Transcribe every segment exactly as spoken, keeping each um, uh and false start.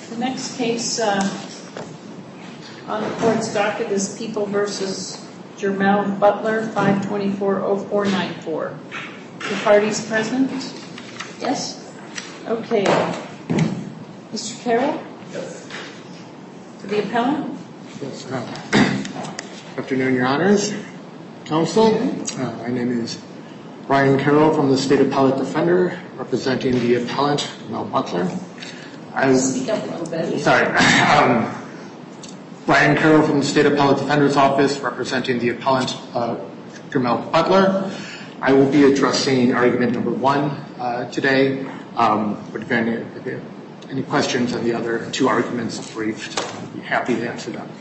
The next case uh, on the court's docket is People v. Jermell Butler, five twenty-four oh four ninety-four. The parties present? Yes? Okay. Mister Carroll? Yes. For the appellant? Yes. Uh, good afternoon, Your Honors. Counsel, uh, my name is Brian Carroll from the State Appellate Defender, representing the appellant, Mel Butler. I, Speak up a little bit. Sorry. Um, Brian Carroll from the State Appellate Defender's Office, representing the appellant, uh, Jermell Butler. I will be addressing argument number one uh, today. Um, but if any, if you have any questions on the other two arguments briefed, I'd be happy to answer them.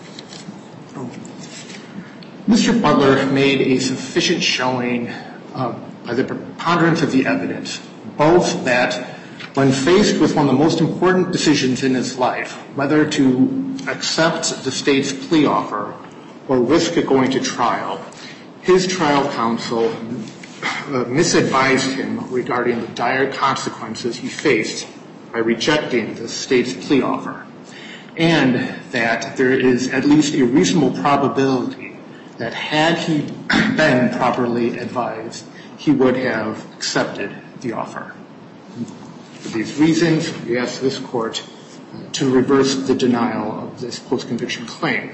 Mister Butler made a sufficient showing uh, by the preponderance of the evidence, both that when faced with one of the most important decisions in his life, whether to accept the state's plea offer or risk it going to trial, his trial counsel uh, misadvised him regarding the dire consequences he faced by rejecting the state's plea offer, and that there is at least a reasonable probability that had he been properly advised, he would have accepted the offer. For these reasons, we ask this court to reverse the denial of this post-conviction claim.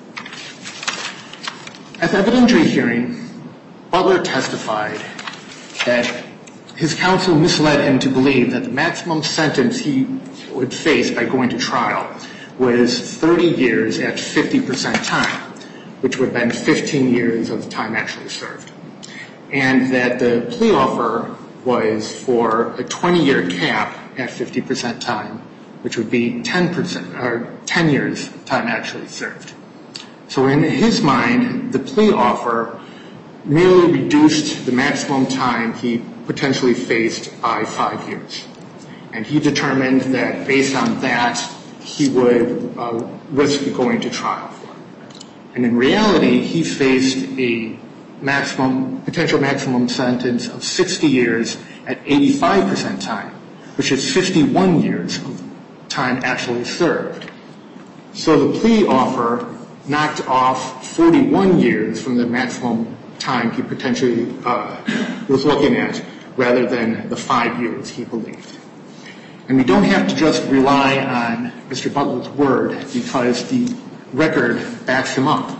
At the evidentiary hearing, Butler testified that his counsel misled him to believe that the maximum sentence he would face by going to trial was thirty years at fifty percent time, which would have been fifteen years of time actually served, and that the plea offer was for a twenty-year cap at fifty percent time, which would be ten percent or ten years time actually served. So in his mind, the plea offer merely reduced the maximum time he potentially faced by five years. And he determined that based on that, he would uh, risk going to trial for it. And in reality, he faced a maximum, potential maximum sentence of sixty years at eighty-five percent time, which is fifty-one years of time actually served. So the plea offer knocked off forty-one years from the maximum time he potentially uh, was looking at, rather than the five years he believed. And we don't have to just rely on Mister Butler's word, because the record backs him up.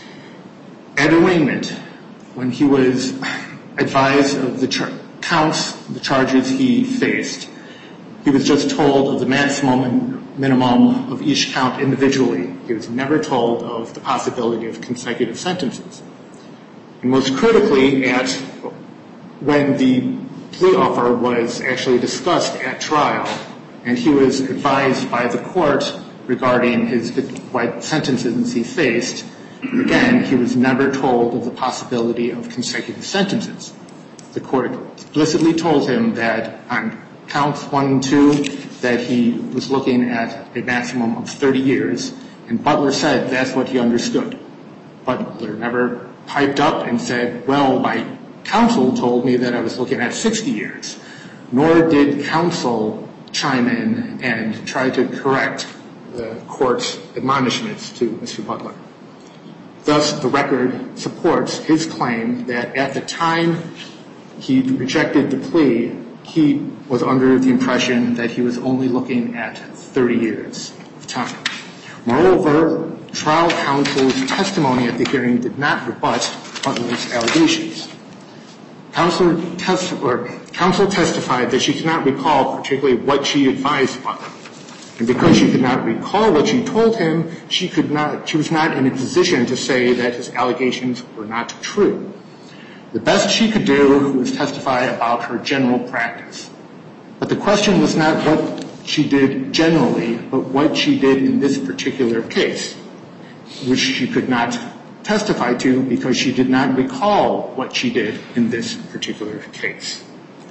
At arraignment, when he was advised of the char- counts, the charges he faced, he was just told of the maximum and minimum of each count individually. He was never told of the possibility of consecutive sentences. And most critically, at when the plea offer was actually discussed at trial, and he was advised by the court regarding his what sentences he faced, again, he was never told of the possibility of consecutive sentences. The court explicitly told him that on counts one and two, that he was looking at a maximum of thirty years, and Butler said that's what he understood. Butler never piped up and said, well, my counsel told me that I was looking at sixty years, nor did counsel chime in and try to correct the court's admonishments to Mister Butler. Thus, the record supports his claim that at the time he rejected the plea, he was under the impression that he was only looking at thirty years of time. Moreover, trial counsel's testimony at the hearing did not rebut Butler's allegations. Counsel, testi- or, counsel testified that she could not recall particularly what she advised Butler. And because she could not recall what she told him, she could not, she was not in a position to say that his allegations were not true. The best she could do was testify about her general practice. But the question was not what she did generally, but what she did in this particular case, which she could not testify to because she did not recall what she did in this particular case.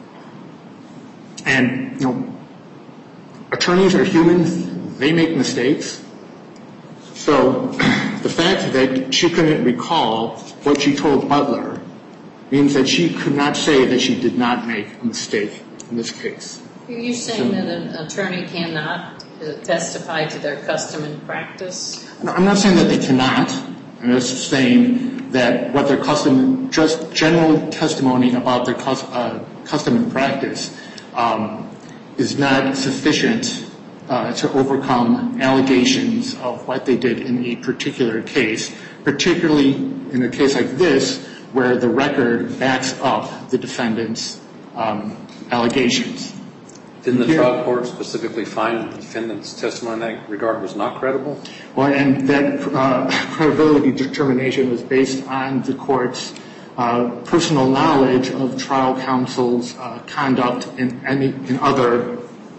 And, you know, attorneys are human. They make mistakes. So the fact that she couldn't recall what she told Butler means that she could not say that she did not make a mistake in this case. Are you saying that an attorney cannot Does it testify to their custom and practice? No, I'm not saying that they cannot. I'm just saying that what their custom, just general testimony about their cus, uh, custom and practice um, is not sufficient uh, to overcome allegations of what they did in a particular case, particularly in a case like this where the record backs up the defendant's um, allegations. Didn't the trial court specifically find the defendant's testimony in that regard was not credible? Well, and that uh, credibility determination was based on the court's uh, personal knowledge of trial counsel's uh, conduct in any in other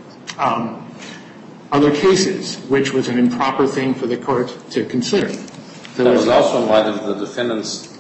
um, other cases, which was an improper thing for the court to consider. So that was also in light of the defendant's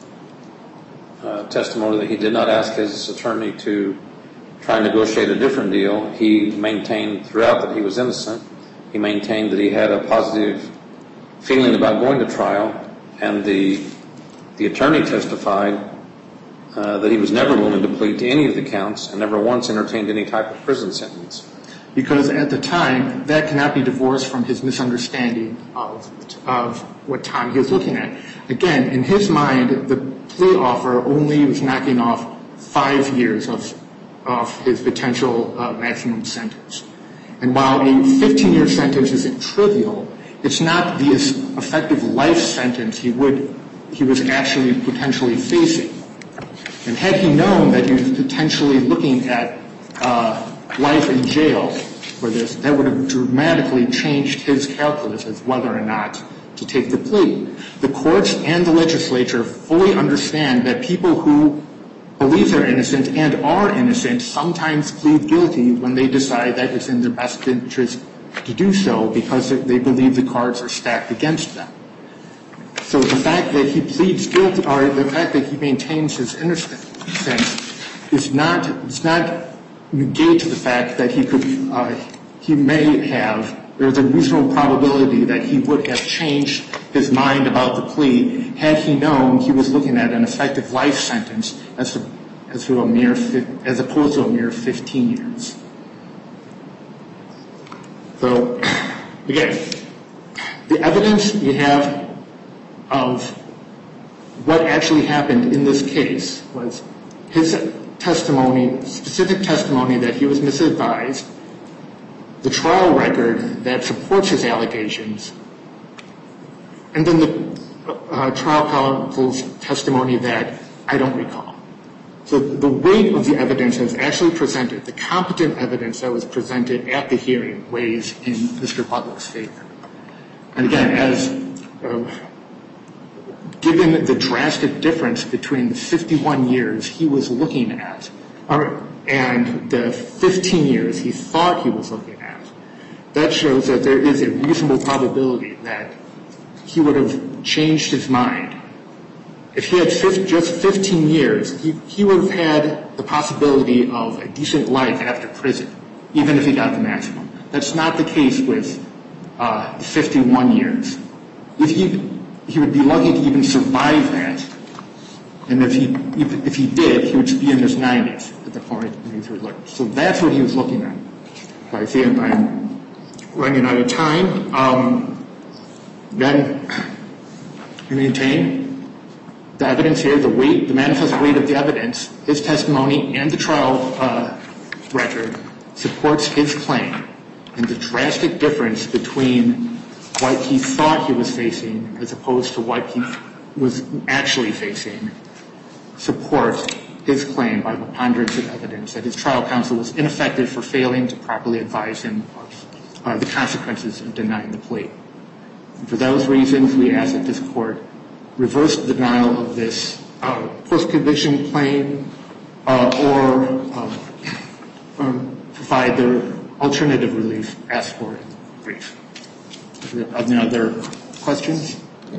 uh, testimony that he did not ask his attorney to try and negotiate a different deal. He maintained throughout that he was innocent. He maintained that he had a positive feeling about going to trial, and the the attorney testified uh, that he was never willing to plead to any of the counts and never once entertained any type of prison sentence. Because at the time, that cannot be divorced from his misunderstanding of, of what time he was looking at. Again, in his mind, the plea offer only was knocking off five years of of his potential uh, maximum sentence. And while a fifteen-year sentence isn't trivial, it's not the effective life sentence he would he was actually potentially facing. And had he known that he was potentially looking at uh, life in jail for this, that would have dramatically changed his calculus as whether or not to take the plea. The courts and the legislature fully understand that people who believe they're innocent and are innocent sometimes plead guilty when they decide that it's in their best interest to do so because they believe the cards are stacked against them. So the fact that he pleads guilty, or the fact that he maintains his innocence, is not does not negate the fact that he could uh, he may have. There's a reasonable probability that he would have changed his mind about the plea had he known he was looking at an effective life sentence as to, as to a mere as opposed to a mere fifteen years. So, again, the evidence we have of what actually happened in this case was his testimony, specific testimony that he was misadvised, the trial record that supports his allegations, and then the uh, trial counsel's testimony that I don't recall. So the weight of the evidence that's actually presented, the competent evidence that was presented at the hearing, weighs in Mister Butler's favor. And again, as uh, given the drastic difference between the fifty-one years he was looking at or, and the fifteen years he thought he was looking at, that shows that there is a reasonable probability that he would have changed his mind. If he had just fifteen years, he, he would have had the possibility of a decent life after prison, even if he got the maximum. That's not the case with uh, fifty-one years. If he, he would be lucky to even survive that, and if he if, if he did, he would be in his nineties at the point when he was looking. So that's what he was looking at. I see I'm running out of time. Um, then I maintain the evidence here, the weight, the manifest weight of the evidence, his testimony and the trial uh, record supports his claim, and the drastic difference between what he thought he was facing as opposed to what he was actually facing supports his claim by preponderance of evidence that his trial counsel was ineffective for failing to properly advise him of uh, the consequences of denying the plea. And for those reasons, we ask that this court reverse the denial of this uh, post-conviction claim uh, or uh, um, provide the alternative relief asked for in the brief. Are there other questions?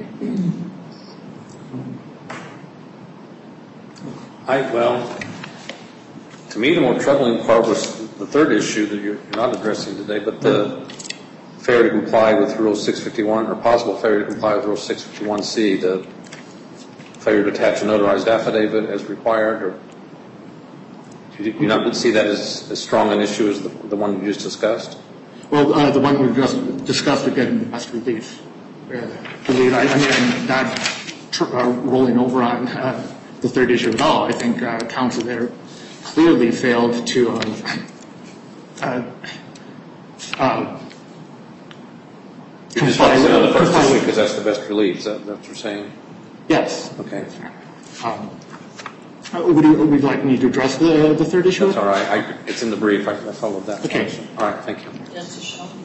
I, well, to me the more troubling part was the third issue that you're not addressing today, but the failure to comply with Rule six fifty-one, or possible failure to comply with Rule six fifty-one C, the failure to attach a notarized affidavit as required, or do you not see that as as strong an issue as the, the one you just discussed? Well, uh, the one we just discussed would get him the best relief. Uh, relief. I, I mean, I'm not tr- uh, rolling over on uh, the third issue at all. I think uh, counsel there clearly failed to um, uh, uh, You just want to sit on the first issue because that's the best relief. Is that, that what you're saying? Yes. Okay. Um, uh, would you would you like me to address the the third issue? That's all right. I, it's in the brief. I, I followed that. Okay. All right. Thank you. Justice Sheldon?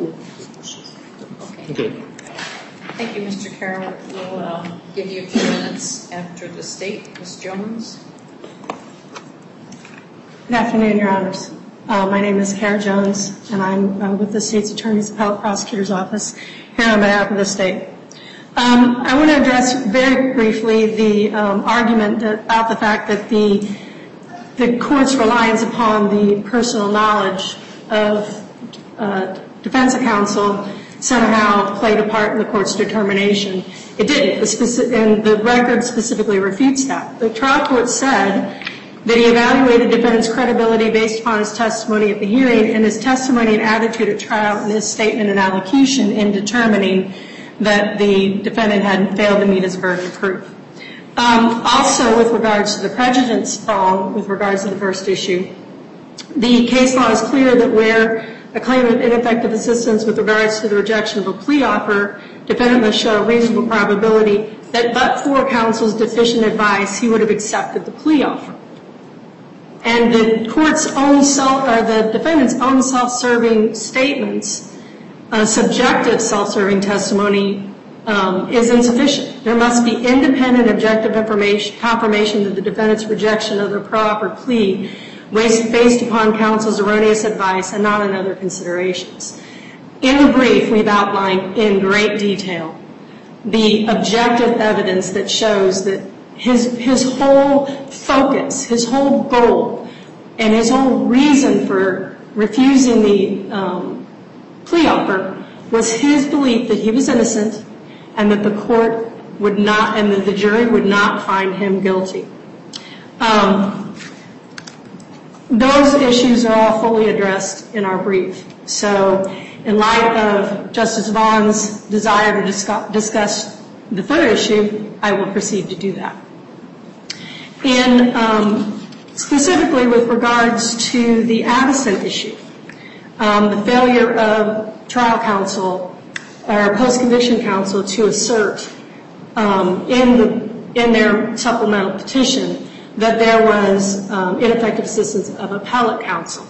Okay. Okay. Thank you, Mister Carroll. We'll uh, give you a few minutes after the state. Miz Jones? Good afternoon, Your Honors. Uh, my name is Kara Jones, and I'm uh, with the State's Attorney's Appellate Prosecutor's Office here on behalf of the state. Um, I want to address very briefly the um, argument that, about the fact that the the court's reliance upon the personal knowledge of uh, defense counsel somehow played a part in the court's determination. It didn't, the speci- and the record specifically refutes that. The trial court said that he evaluated defendant's credibility based upon his testimony at the hearing and his testimony and attitude at trial and his statement and allocution in determining that the defendant had failed to meet his burden of proof. Um, also, with regards to the prejudice prong, with regards to the first issue, the case law is clear that where a claim of ineffective assistance with regards to the rejection of a plea offer, defendant must show a reasonable probability that but for counsel's deficient advice, he would have accepted the plea offer. And the court's own self, or the defendant's own self-serving statements, uh, subjective self-serving testimony, um, is insufficient. There must be independent, objective information, confirmation that the defendant's rejection of the proper plea was based upon counsel's erroneous advice and not on other considerations. In the brief, we've outlined in great detail the objective evidence that shows that his his whole focus, his whole goal, and his whole reason for refusing the um, plea offer was his belief that he was innocent and that the court would not, and that the jury would not find him guilty. Um, those issues are all fully addressed in our brief. So in light of Justice Vaughn's desire to discuss, discuss the third issue, I will proceed to do that. And um, specifically with regards to the Addison issue, um, the failure of trial counsel or post-conviction counsel to assert um, in the in their supplemental petition that there was um, ineffective assistance of appellate counsel.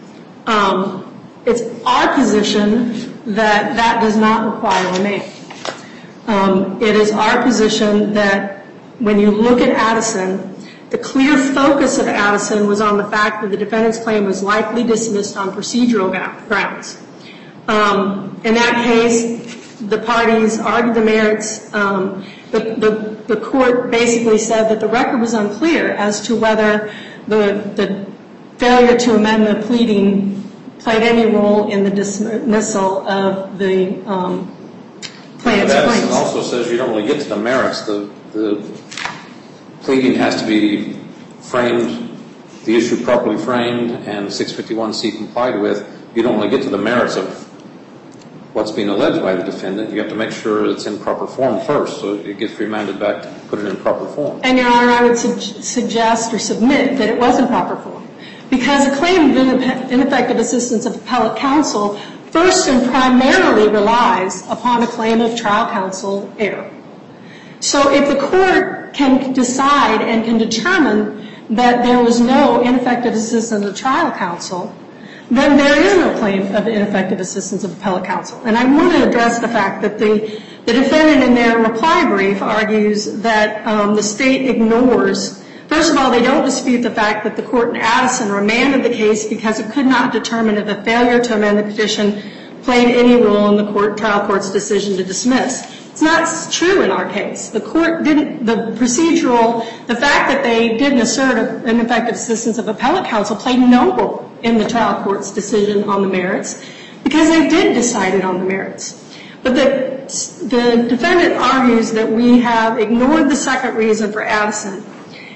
Um, it's our position that that does not require remand. Um, it is our position that when you look at Addison, the clear focus of Addison was on the fact that the defendant's claim was likely dismissed on procedural grounds. Um, in that case, the parties argued the merits. Um, the, the, the court basically said that the record was unclear as to whether the, the failure to amend the pleading played any role in the dismissal of the um, plaintiff's claims. claims. It also says you don't really get to the merits. The, the pleading has to be framed, the issue properly framed, and six fifty-one C complied with. You don't really get to the merits of what's being alleged by the defendant. You have to make sure it's in proper form first, so it gets remanded back to put it in proper form. And, Your Honor, I would su- suggest or submit that it was in proper form, because a claim of ineffective assistance of appellate counsel first and primarily relies upon a claim of trial counsel error. So if the court can decide and can determine that there was no ineffective assistance of trial counsel, then there is no claim of ineffective assistance of appellate counsel. And I want to address the fact that the, the defendant in their reply brief argues that um, the state ignores. First of all, they don't dispute the fact that the court in Addison remanded the case because it could not determine if the failure to amend the petition played any role in the court, trial court's decision to dismiss. It's not true in our case. The court didn't, the procedural, the fact that they didn't assert an effective assistance of appellate counsel played no role in the trial court's decision on the merits, because they did decide it on the merits. But the, the defendant argues that we have ignored the second reason for Addison,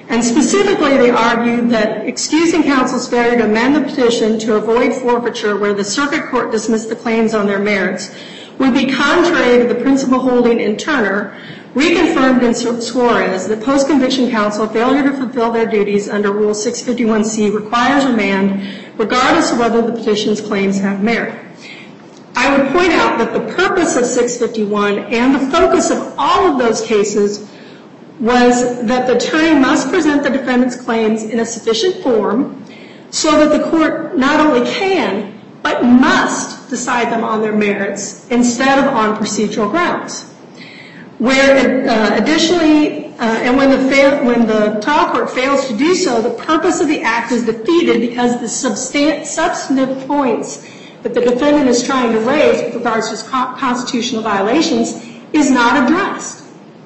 And specifically, they argued that excusing counsel's failure to amend the petition to avoid forfeiture where the circuit court dismissed the claims on their merits would be contrary to the principle holding in Turner, reconfirmed in Suarez, that post-conviction counsel failure to fulfill their duties under Rule six fifty-one C requires remand regardless of whether the petition's claims have merit. I would point out that the purpose of six fifty-one and the focus of all of those cases was that the attorney must present the defendant's claims in a sufficient form so that the court not only can, but must decide them on their merits instead of on procedural grounds. Where uh, additionally, uh, and when the, fail, when the trial court fails to do so, the purpose of the act is defeated because the substan- substantive points that the defendant is trying to raise with regards to his co- constitutional violations is not addressed.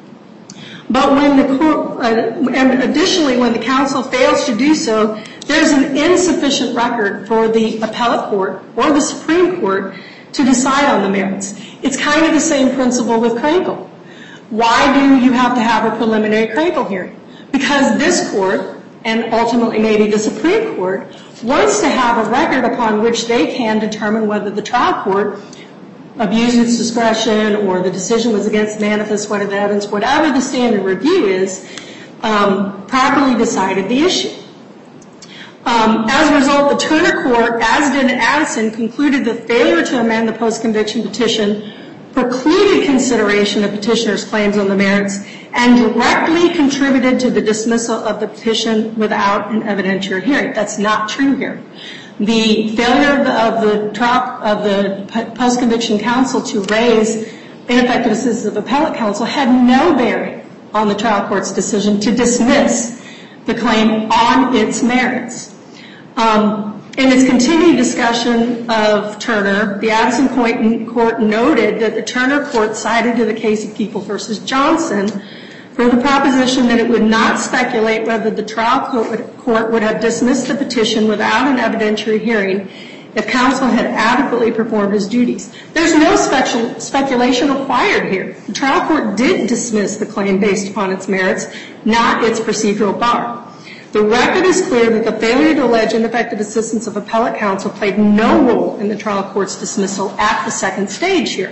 But when the court, uh, and additionally, when the counsel fails to do so, there's an insufficient record for the appellate court or the Supreme Court to decide on the merits. It's kind of the same principle with Krankel. Why do you have to have a preliminary Krankel hearing? Because this court, and ultimately maybe the Supreme Court, wants to have a record upon which they can determine whether the trial court abused its discretion or the decision was against manifest weight of evidence, whatever the standard review is, um, properly decided the issue. Um, as a result, the Turner Court, as did Addison, concluded the failure to amend the post-conviction petition precluded consideration of petitioner's claims on the merits and directly contributed to the dismissal of the petition without an evidentiary hearing. That's not true here. The failure of the, of the, trial, of the post-conviction counsel to raise ineffective assistance of appellate counsel had no bearing on the trial court's decision to dismiss the claim on its merits. Um, in its continued discussion of Turner, the Addison Court noted that the Turner Court cited to the case of People v. Johnson for the proposition that it would not speculate whether the trial court would have dismissed the petition without an evidentiary hearing if counsel had adequately performed his duties. There's no special speculation required here. The trial court did dismiss the claim based upon its merits, not its procedural bar. The record is clear that the failure to allege ineffective assistance of appellate counsel played no role in the trial court's dismissal at the second stage here.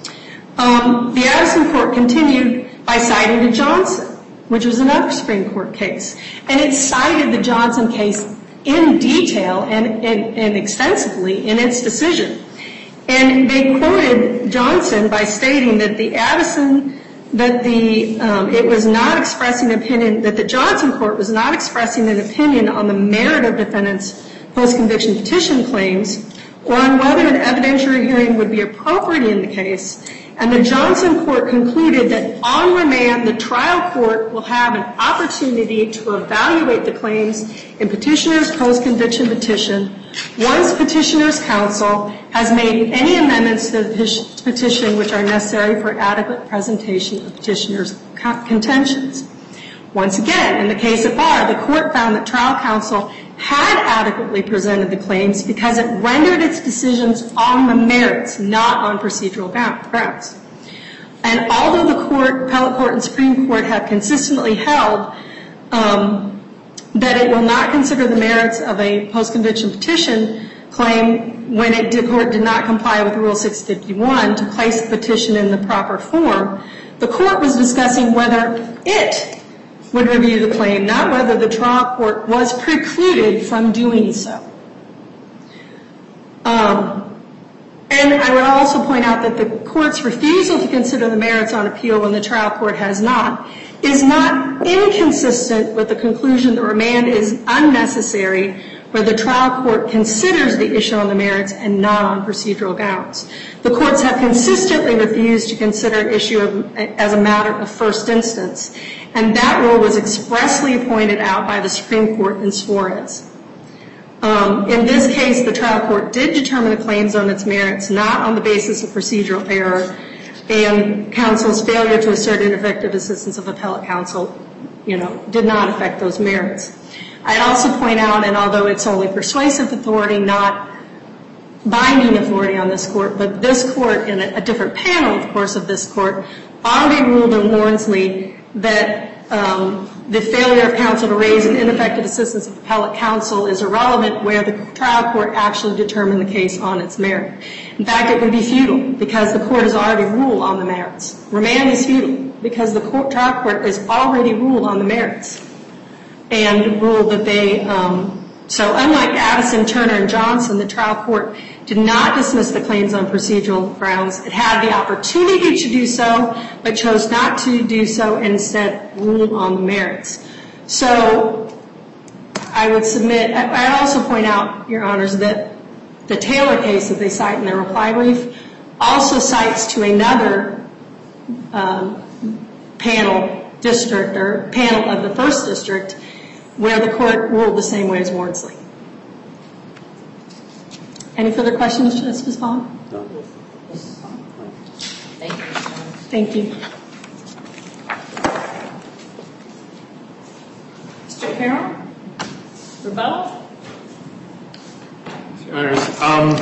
Um, the Addison Court continued by citing the Johnson, which was another Supreme Court case. And it cited the Johnson case in detail and, and, and extensively in its decision. And they quoted Johnson by stating that the Addison, that the, um, it was not expressing an opinion, that the Johnson Court was not expressing an opinion on the merit of defendants' post-conviction petition claims or on whether an evidentiary hearing would be appropriate in the case. And the Johnson Court concluded that on remand, the trial court will have an opportunity to evaluate the claims in petitioner's post-conviction petition once petitioner's counsel has made any amendments to the petition which are necessary for adequate presentation of petitioner's contentions. Once again, in the case of Barr, the court found that trial counsel had adequately presented the claims because it rendered its decisions on the merits, not on procedural grounds. And although the court, appellate court and Supreme Court have consistently held um, that it will not consider the merits of a post-conviction petition claim when it, the court did not comply with Rule six fifty-one to place the petition in the proper form, the court was discussing whether it would review the claim, not whether the trial court was precluded from doing so. Um, and I would also point out that the court's refusal to consider the merits on appeal when the trial court has not is not inconsistent with the conclusion that remand is unnecessary where the trial court considers the issue on the merits and not on procedural grounds. The courts have consistently refused to consider an issue of, as a matter of first instance, and that rule was expressly pointed out by the Supreme Court in Suarez. Um, in this case, the trial court did determine the claims on its merits, not on the basis of procedural error, and counsel's failure to assert ineffective assistance of appellate counsel, you know, did not affect those merits. I'd also point out, and although it's only persuasive authority, not binding authority on this court, but this court, in a, a different panel, of course, of this court, already ruled in Warrensley that um, the failure of counsel to raise an ineffective assistance of appellate counsel is irrelevant where the trial court actually determined the case on its merit. In fact, it would be futile because the court has already ruled on the merits. Remand is futile because the court, trial court has already ruled on the merits and ruled that they, um, so unlike Addison, Turner, and Johnson, the trial court did not dismiss the claims on procedural grounds. It had the opportunity to do so, but chose not to do so and instead ruled on the merits. So I would submit, I'd also point out, Your Honors, that the Taylor case that they cite in their reply brief also cites to another um, panel district or panel of the first district where the court ruled the same way as Wardsley. Any further questions, Justice Vaughn? No. Thank you. Thank you. Mister Carroll? Rebuttal? Your Honors, um,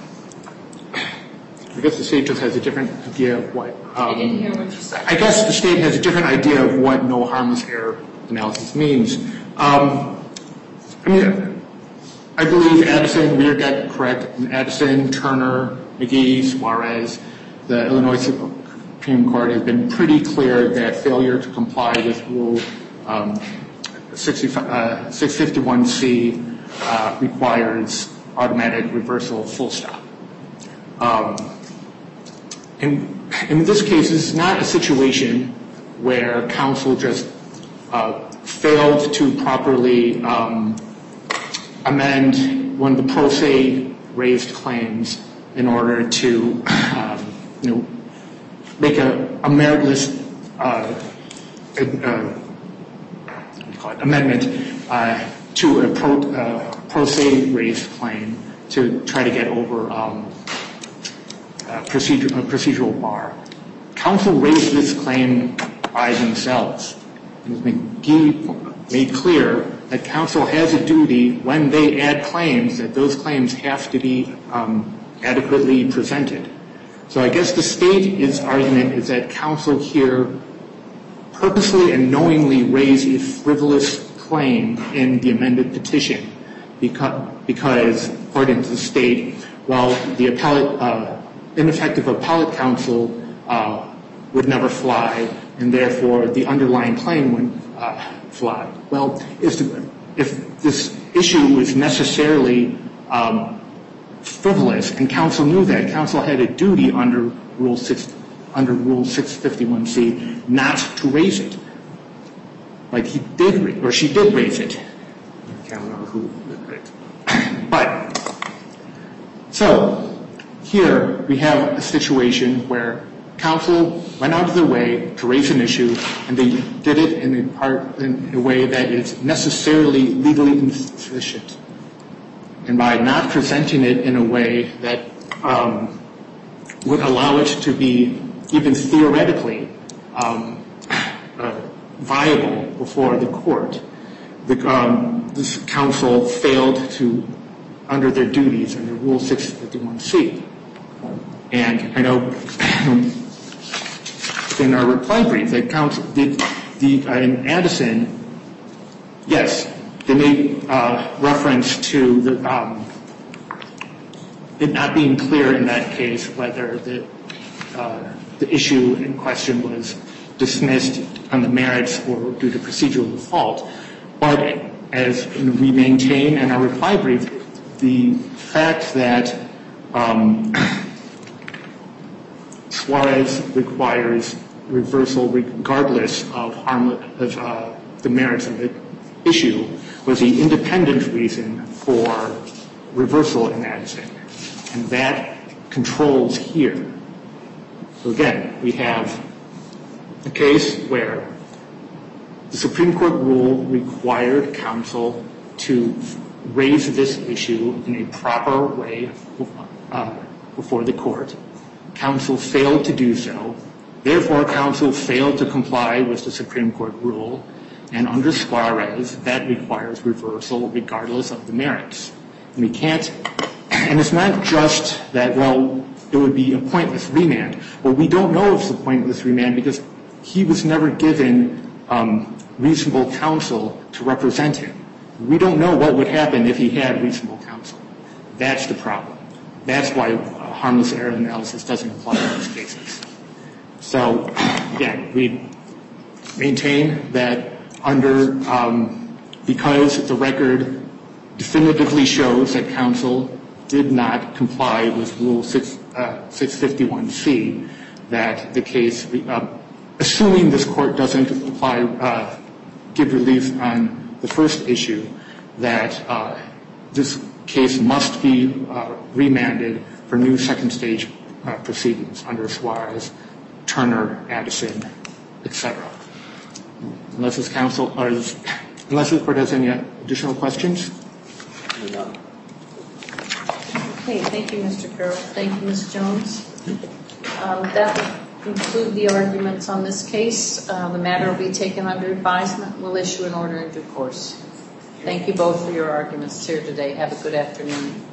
I guess the state just has a different idea of what... Um, I didn't hear what you said. I guess the state has a different idea of what no harmless error analysis means. Um, I mean, I believe Addison, we got correct, Addison, Turner, McGee, Suarez, the Illinois Supreme Court has been pretty clear that failure to comply with Rule um, six fifty-one C uh, requires automatic reversal full stop. Um, and in this case, this is not a situation where counsel just uh, failed to properly um, amend one of the pro se raised claims in order to, um, you know, make a, a meritless uh, uh, what do you call it, amendment uh, to a pro, uh, pro se raised claim to try to get over um, a, procedure, a procedural bar. Counsel raised this claim by themselves. And McGee made clear that counsel has a duty when they add claims that those claims have to be um, adequately presented. So I guess the state's argument is that counsel here purposely and knowingly raised a frivolous claim in the amended petition because, because according to the state, well, the appellate, uh, ineffective appellate counsel uh, would never fly, and therefore the underlying claim would uh, fly. Well, if, if this issue was necessarily um, frivolous, and counsel knew that, counsel had a duty under Rule six, under Rule six fifty-one C not to raise it. Like he did, or she did raise it. I can't remember who did it. But, so, here we have a situation where counsel went out of their way to raise an issue, and they did it in a, part, in a way that is necessarily legally insufficient. And by not presenting it in a way that um, would allow it to be even theoretically um, uh, viable before the court, the, um, this counsel failed to, under their duties under Rule six fifty-one C. And I know in our reply brief that counsel did the uh, in Addison, yes, they made uh, reference to the, um, it not being clear in that case whether the uh, the issue in question was dismissed on the merits or due to procedural default. But as we maintain in our reply brief, the fact that um, Suarez requires reversal regardless of, harmless, of uh, the merits of the issue was the independent reason for reversal in Addison. And that controls here. So again, we have a case where the Supreme Court rule required counsel to raise this issue in a proper way uh, before the court. Counsel failed to do so. Therefore, counsel failed to comply with the Supreme Court rule. And under Suarez, that requires reversal regardless of the merits. And we can't, and it's not just that, well, it would be a pointless remand. Well, we don't know if it's a pointless remand because he was never given um, reasonable counsel to represent him. We don't know what would happen if he had reasonable counsel. That's the problem. That's why uh, harmless error analysis doesn't apply in these cases. So, again, we maintain that under, um, because the record definitively shows that counsel did not comply with Rule six fifty-one C, that the case, uh, assuming this court doesn't apply, uh, give relief on the first issue, that uh, this case must be uh, remanded for new second stage uh, proceedings under Suarez, Turner, Addison, et cetera. Unless this counsel, or is, unless the court has any additional questions. No. Okay, thank you, Mister Carroll. Thank you, Miz Jones. Um, that will conclude the arguments on this case. Uh, the matter will be taken under advisement. We'll issue an order in due course. Thank you both for your arguments here today. Have a good afternoon.